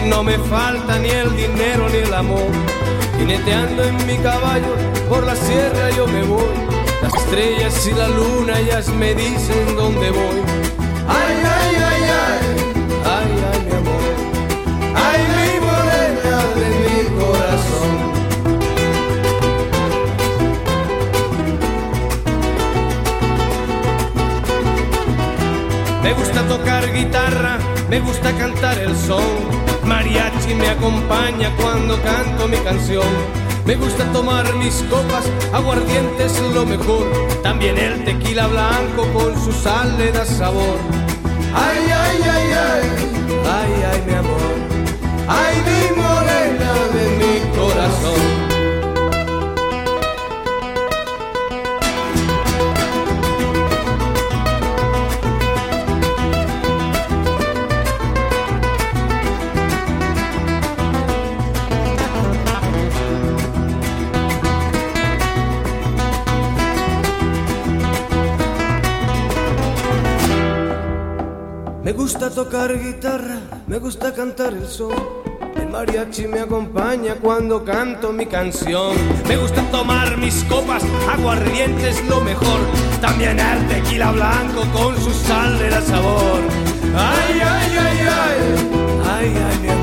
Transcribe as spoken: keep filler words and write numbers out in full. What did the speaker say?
no me falta ni el dinero ni el amor. Jineteando en mi caballo por la sierra yo me voy. Las estrellas y la luna ellas me dicen dónde voy. Ay, ay, ay, ay, ay, ay, mi amor. Ay, mi morena de mi corazón. Me gusta tocar guitarra, me gusta cantar el son. Mariachi me acompaña cuando canto mi canción. Me gusta tomar mis copas, aguardiente es lo mejor. También el tequila blanco con su sal le da sabor. Ay, ay, ay, ay, ay, ay, mi amor. Ay, mi morena de mi corazón. Me gusta tocar guitarra, me gusta cantar el son. El mariachi me acompaña cuando canto mi canción. Me gusta tomar mis copas, aguardiente es lo mejor. También el tequila blanco con su sal le da sabor. Ay, ay, ay, ay, ay, ay, mi